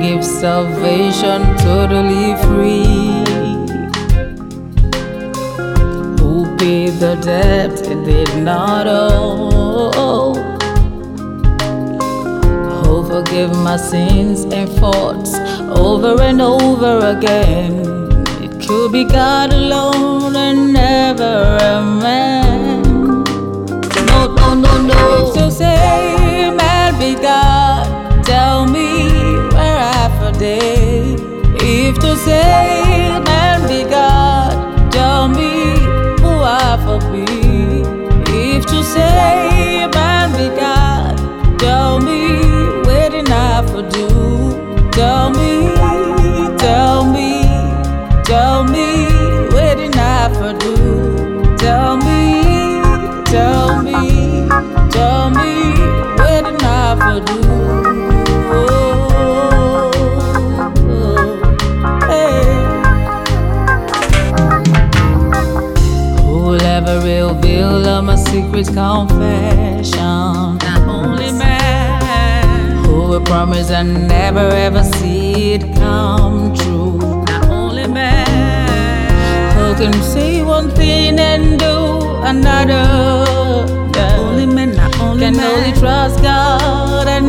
give salvation totally free? Who paid the debt it did not owe? Who forgive my sins and faults over and over again? It could be God alone and never a man. No, no, no, no. So say, man be God, tell me where I for day. If to say, man be God, tell me who I for be. If to say, man be God, tell me where did I for do. Tell me, tell me, tell me where did I for do. Tell me, tell me, tell me where did I for do. Who'll ever reveal all my secret confession? Not only man. Who will promise and never ever see it come true? Not only man. Who can say one thing and do another? Not only man, not only can man. Only trust God and